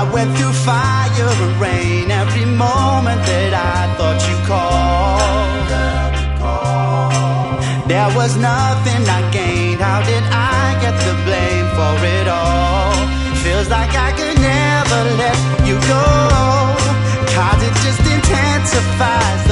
went through fire and rain every moment that I thought you called. There was nothing I gained. How did I get the blame for it all? Feels like I could never let you go, 'cause it just intensifies